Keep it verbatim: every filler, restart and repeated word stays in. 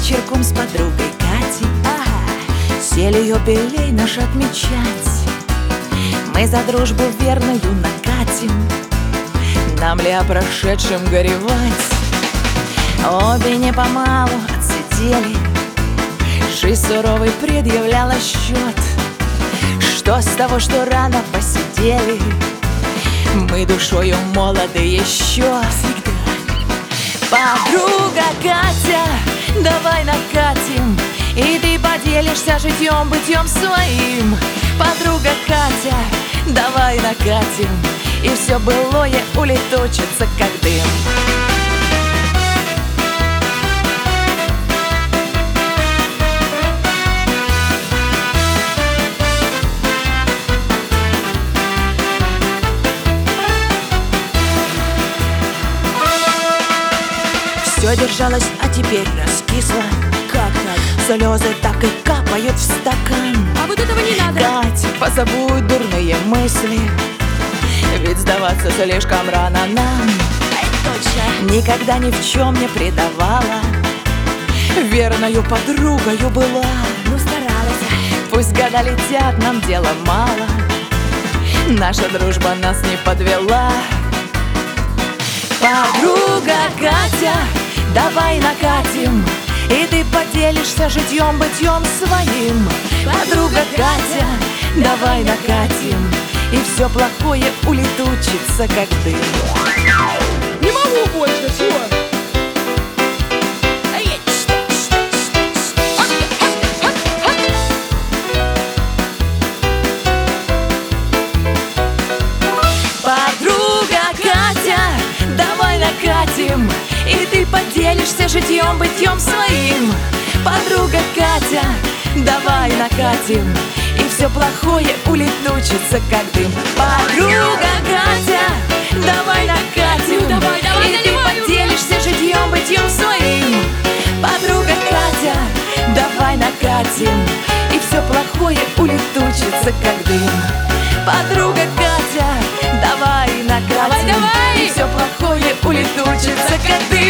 вечерком с подругой Катей. Ага. Сели юбилей наш отмечать. Мы за дружбу верную накатим. Нам ли о прошедшем горевать? Обе не помалу отсидели. Жизнь суровой предъявляла счет. Что с того, что рано посидели? Мы душою молоды еще. Подруга Катя, давай накатим, и ты поделишься житьем, бытьем своим. Подруга Катя, давай накатим, и все былое улетучится, как дым. Все держалось, а теперь раскисло. Как так? Слезы так и капают в стакан. А вот этого не надо. Кать, позабудь дурные мысли, ведь сдаваться слишком рано нам. Это точно. Никогда ни в чем не предавала, верною подругою была. Ну, старалась. Пусть года летят, нам дела мало, наша дружба нас не подвела. Подруга Катя, давай накатим, и ты поделишься житьем, бытьем своим. Подруга Катя, давай накатим, и все плохое улетучится, как дым. Не могу больше, все. Подруга Катя, давай накатим, и ты поделишься житьем, бытьем своим. Подруга Катя, давай накатим, и все плохое улетучится, как дым. Подруга Катя, давай накатим, давай, давай, и ты наливаю. поделишься житьем, бытьем своим. Подруга Катя, давай накатим, и все плохое улетучится, как дым. Подруга Катя, давай накатим, Давай, давай. и все плохое улетучится, как дым.